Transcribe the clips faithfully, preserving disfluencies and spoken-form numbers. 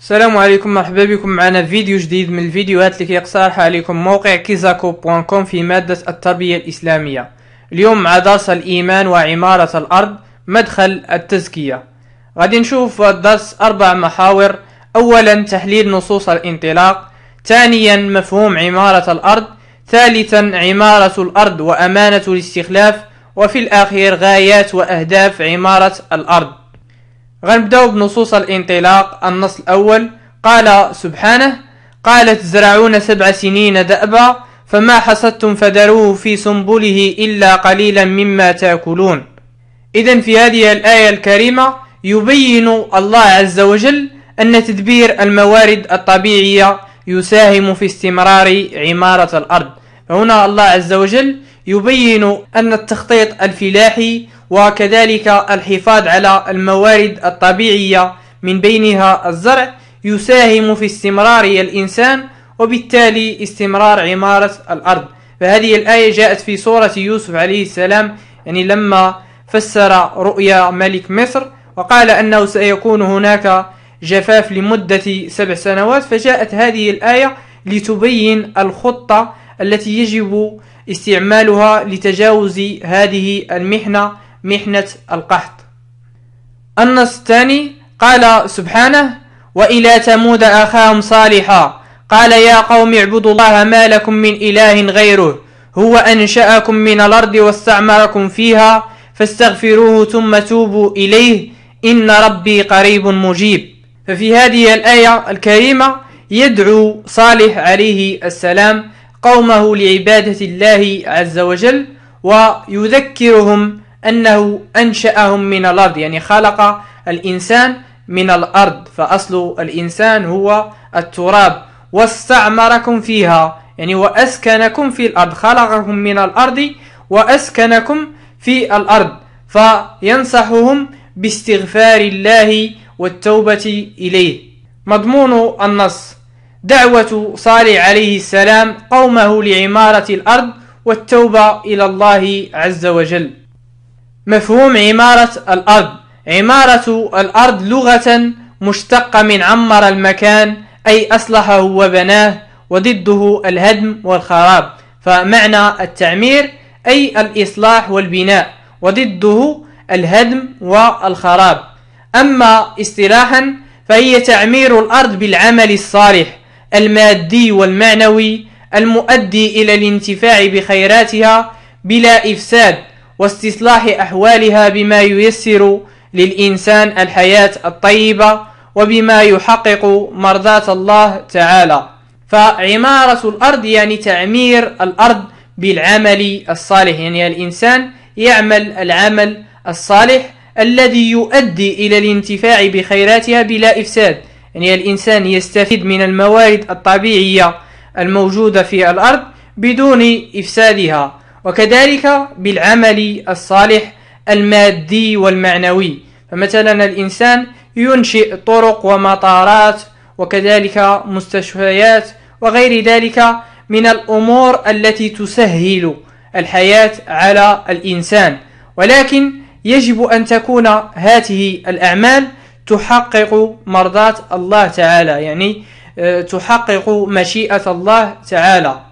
السلام عليكم، مرحبا بكم معنا فيديو جديد من الفيديوهات اللي كيقترحها عليكم موقع كيزاكو دوت كوم في مادة التربية الإسلامية. اليوم مع درس الإيمان وعمارة الأرض مدخل التزكية. غادي نشوف في الدرس أربع محاور. أولا تحليل نصوص الانطلاق، ثانيا مفهوم عمارة الأرض، ثالثا عمارة الأرض وأمانة الاستخلاف، وفي الأخير غايات وأهداف عمارة الأرض. غنبداو بنصوص الانطلاق. النص الأول قال سبحانه: قالت زرعون سبع سنين دأبا فما حصدتم فذروه في سنبله إلا قليلا مما تأكلون. إذن في هذه الآية الكريمة يبين الله عز وجل أن تدبير الموارد الطبيعية يساهم في استمرار عمارة الأرض. فهنا الله عز وجل يبين أن التخطيط الفلاحي وكذلك الحفاظ على الموارد الطبيعية من بينها الزرع يساهم في استمرار الإنسان وبالتالي استمرار عمارة الأرض. فهذه الآية جاءت في سورة يوسف عليه السلام، يعني لما فسر رؤيا ملك مصر وقال أنه سيكون هناك جفاف لمدة سبع سنوات، فجاءت هذه الآية لتبين الخطة التي يجب استعمالها لتجاوز هذه المحنة، محنة القحط. النص الثاني قال سبحانه: وإلى ثمود أخاهم صالحا قال يا قوم اعبدوا الله ما لكم من إله غيره هو أنشأكم من الأرض واستعمركم فيها فاستغفروه ثم توبوا إليه إن ربي قريب مجيب. ففي هذه الآية الكريمة يدعو صالح عليه السلام قومه لعبادة الله عز وجل، ويذكرهم أنه أنشأهم من الأرض، يعني خلق الإنسان من الأرض، فأصل الإنسان هو التراب، واستعمركم فيها يعني وأسكنكم في الأرض، خلقكم من الأرض وأسكنكم في الأرض. فينصحهم باستغفار الله والتوبة إليه. مضمون النص دعوة صالح عليه السلام قومه لعمارة الأرض والتوبة إلى الله عز وجل. مفهوم عمارة الأرض: عمارة الأرض لغة مشتقة من عمر المكان أي أصلحه وبناه، وضده الهدم والخراب. فمعنى التعمير أي الإصلاح والبناء، وضده الهدم والخراب. أما اصطلاحا فهي تعمير الأرض بالعمل الصالح المادي والمعنوي المؤدي إلى الانتفاع بخيراتها بلا إفساد، واستصلاح أحوالها بما ييسر للإنسان الحياة الطيبة وبما يحقق مرضاة الله تعالى. فعمارة الأرض يعني تعمير الأرض بالعمل الصالح، يعني الإنسان يعمل العمل الصالح الذي يؤدي إلى الانتفاع بخيراتها بلا إفساد، يعني الإنسان يستفيد من الموارد الطبيعية الموجودة في الأرض بدون إفسادها، وكذلك بالعمل الصالح المادي والمعنوي. فمثلا الإنسان ينشئ طرق ومطارات وكذلك مستشفيات وغير ذلك من الأمور التي تسهل الحياة على الإنسان، ولكن يجب أن تكون هذه الأعمال تحقق مرضاة الله تعالى، يعني تحقق مشيئة الله تعالى.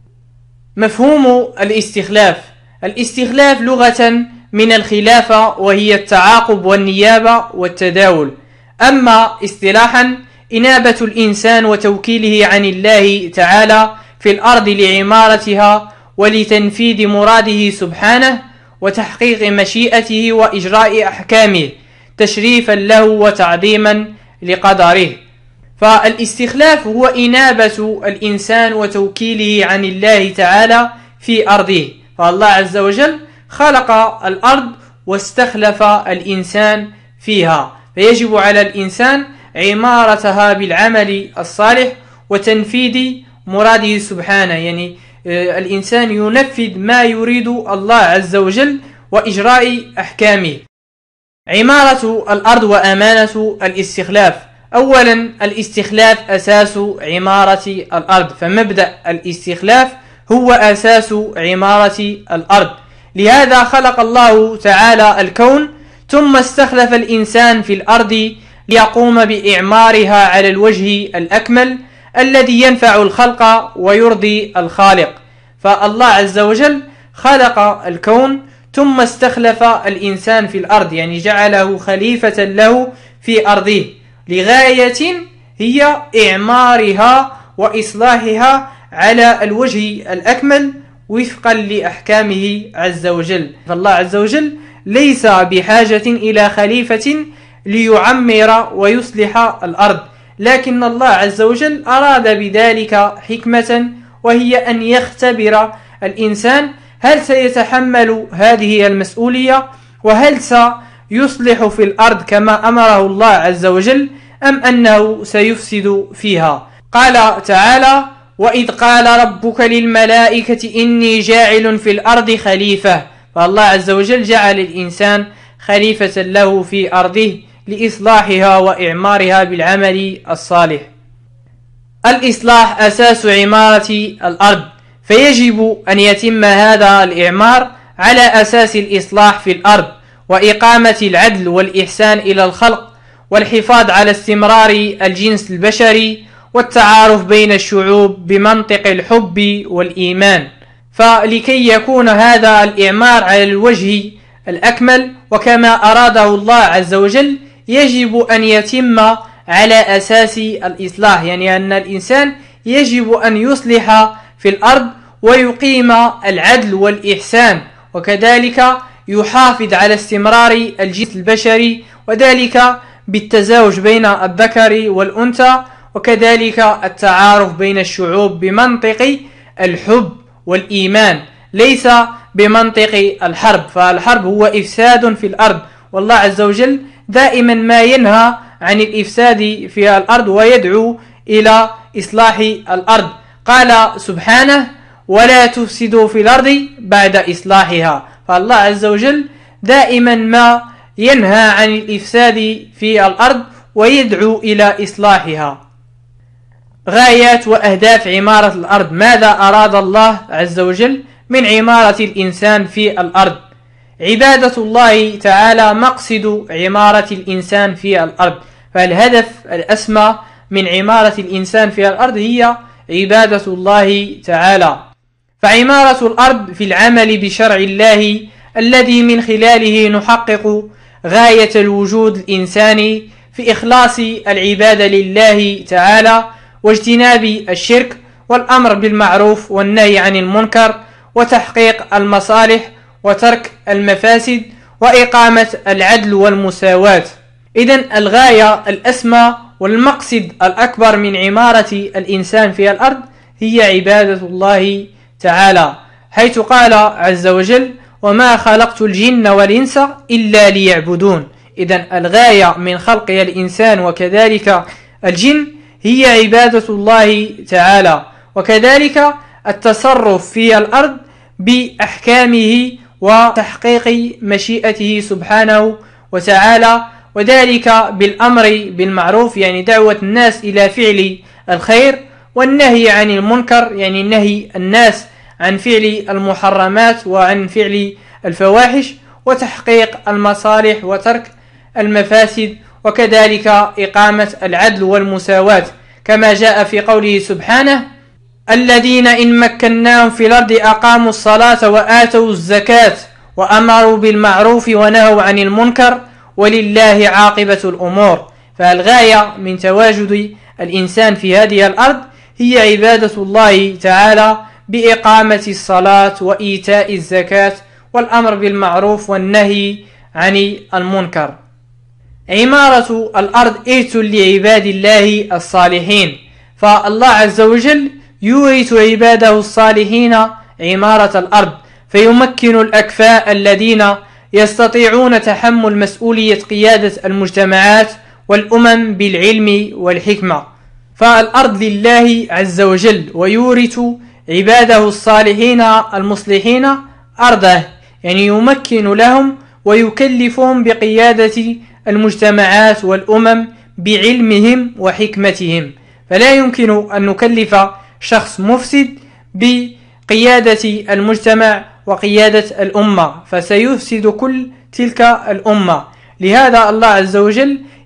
مفهوم الاستخلاف: الاستخلاف لغة من الخلافة وهي التعاقب والنيابة والتداول. أما اصطلاحا إنابة الإنسان وتوكيله عن الله تعالى في الأرض لعمارتها ولتنفيذ مراده سبحانه وتحقيق مشيئته وإجراء أحكامه تشريفا له وتعظيما لقدره. فالاستخلاف هو إنابة الإنسان وتوكيله عن الله تعالى في أرضه. فالله عز وجل خلق الأرض واستخلف الإنسان فيها، فيجب على الإنسان عمارتها بالعمل الصالح وتنفيذ مراده سبحانه، يعني الإنسان ينفذ ما يريد الله عز وجل وإجراء أحكامه. عمارة الأرض وأمانة الاستخلاف: أولا الاستخلاف أساس عمارة الأرض، فمبدأ الاستخلاف هو أساس عمارة الأرض. لهذا خلق الله تعالى الكون ثم استخلف الإنسان في الأرض ليقوم بإعمارها على الوجه الأكمل الذي ينفع الخلق ويرضي الخالق. فالله عز وجل خلق الكون ثم استخلف الإنسان في الأرض، يعني جعله خليفة له في أرضه لغاية هي إعمارها وإصلاحها على الوجه الأكمل وفقا لأحكامه عز وجل. فالله عز وجل ليس بحاجة إلى خليفة ليعمر ويصلح الأرض، لكن الله عز وجل أراد بذلك حكمة، وهي أن يختبر الإنسان هل سيتحمل هذه المسؤولية، وهل سيصلح في الأرض كما أمره الله عز وجل، أم أنه سيفسد فيها. قال تعالى: وإذ قال ربك للملائكة إني جاعل في الأرض خليفة. فالله عز وجل جعل الإنسان خليفة له في أرضه لإصلاحها وإعمارها بالعمل الصالح. الإصلاح أساس عمارة الأرض، فيجب أن يتم هذا الإعمار على أساس الإصلاح في الأرض وإقامة العدل والإحسان إلى الخلق والحفاظ على استمرار الجنس البشري والتعارف بين الشعوب بمنطق الحب والإيمان. فلكي يكون هذا الإعمار على الوجه الأكمل وكما أراده الله عز وجل يجب أن يتم على أساس الإصلاح، يعني أن الإنسان يجب أن يصلح في الأرض ويقيم العدل والإحسان، وكذلك يحافظ على استمرار الجنس البشري، وذلك بالتزاوج بين الذكر والأنثى، وكذلك التعارف بين الشعوب بمنطق الحب والإيمان ليس بمنطق الحرب. فالحرب هو إفساد في الأرض، والله عز وجل دائما ما ينهى عن الإفساد في الأرض ويدعو إلى إصلاح الأرض. قال سبحانه: ولا تفسدوا في الأرض بعد إصلاحها. فالله عز وجل دائما ما ينهى عن الإفساد في الأرض ويدعو إلى إصلاحها. غايات وأهداف عمارة الأرض. ماذا أراد الله عز وجل من عمارة الإنسان في الأرض؟ عبادة الله تعالى مقصد عمارة الإنسان في الأرض. فالهدف الأسمى من عمارة الإنسان في الأرض هي عبادة الله تعالى. فعمارة الأرض في العمل بشرع الله الذي من خلاله نحقق غاية الوجود الإنساني في إخلاص العبادة لله تعالى واجتناب الشرك والأمر بالمعروف والنهي عن المنكر وتحقيق المصالح وترك المفاسد وإقامة العدل والمساواة. إذن الغاية الأسمى والمقصد الأكبر من عمارة الإنسان في الأرض هي عبادة الله تعالى، حيث قال عز وجل: وما خلقت الجن والإنس إلا ليعبدون. إذن الغاية من خلق الإنسان وكذلك الجن هي عبادة الله تعالى، وكذلك التصرف في الأرض بأحكامه وتحقيق مشيئته سبحانه وتعالى، وذلك بالأمر بالمعروف يعني دعوة الناس إلى فعل الخير، والنهي عن المنكر يعني نهي الناس عن فعل المحرمات وعن فعل الفواحش، وتحقيق المصالح وترك المفاسد، وكذلك إقامة العدل والمساواة كما جاء في قوله سبحانه: الذين إن مكناهم في الأرض أقاموا الصلاة وآتوا الزكاة وأمروا بالمعروف ونهوا عن المنكر ولله عاقبة الأمور. فالغاية من تواجد الإنسان في هذه الأرض هي عبادة الله تعالى بإقامة الصلاة وإيتاء الزكاة والأمر بالمعروف والنهي عن المنكر. عمارة الأرض إرث لعباد الله الصالحين، فالله عز وجل يورث عباده الصالحين عمارة الأرض، فيمكن الأكفاء الذين يستطيعون تحمل مسؤولية قيادة المجتمعات والأمم بالعلم والحكمة. فالأرض لله عز وجل، ويورث عباده الصالحين المصلحين أرضه، يعني يمكن لهم ويكلفهم بقيادة المجتمعات والأمم بعلمهم وحكمتهم. فلا يمكن أن نكلف شخص مفسد بقيادة المجتمع وقيادة الأمة، فسيفسد كل تلك الأمة. لهذا الله عز وجل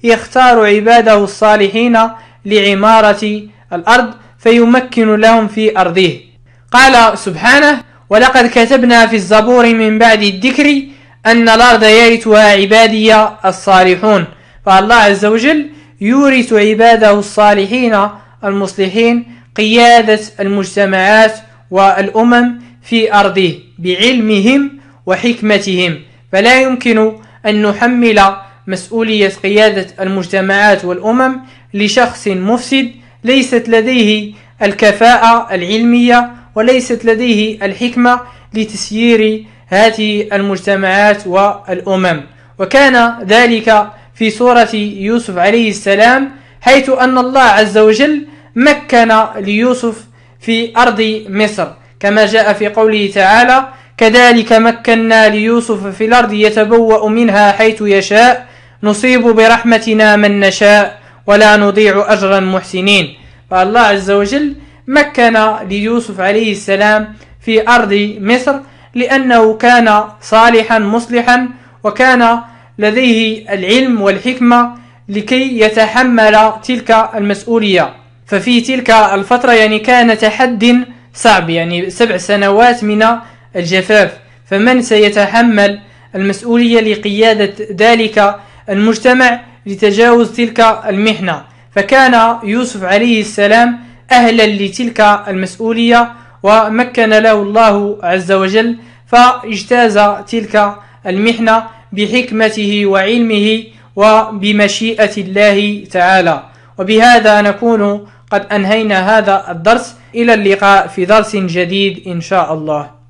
يختار عباده الصالحين لعمارة الأرض فيمكن لهم في أرضه. قال سبحانه: ولقد كتبنا في الزبور من بعد الذكر أن الأرض يرثها عبادي الصالحون. فالله عز وجل يورث عباده الصالحين المصلحين قيادة المجتمعات والأمم في أرضه بعلمهم وحكمتهم، فلا يمكن أن نحمل مسؤولية قيادة المجتمعات والأمم لشخص مفسد ليست لديه الكفاءة العلمية وليست لديه الحكمة لتسيير هذه المجتمعات والأمم. وكان ذلك في سورة يوسف عليه السلام، حيث أن الله عز وجل مكن ليوسف في أرض مصر، كما جاء في قوله تعالى: كذلك مكنا ليوسف في الأرض يتبوأ منها حيث يشاء نصيب برحمتنا من نشاء ولا نضيع أجر المحسنين. فالله عز وجل مكن ليوسف عليه السلام في أرض مصر لأنه كان صالحا مصلحا، وكان لديه العلم والحكمة لكي يتحمل تلك المسؤولية. ففي تلك الفترة يعني كان تحد صعب، يعني سبع سنوات من الجفاف، فمن سيتحمل المسؤولية لقيادة ذلك المجتمع لتجاوز تلك المحنة؟ فكان يوسف عليه السلام أهلا لتلك المسؤولية، ومكن له الله عز وجل فاجتاز تلك المحنة بحكمته وعلمه وبمشيئة الله تعالى. وبهذا نكون قد أنهينا هذا الدرس. إلى اللقاء في درس جديد إن شاء الله.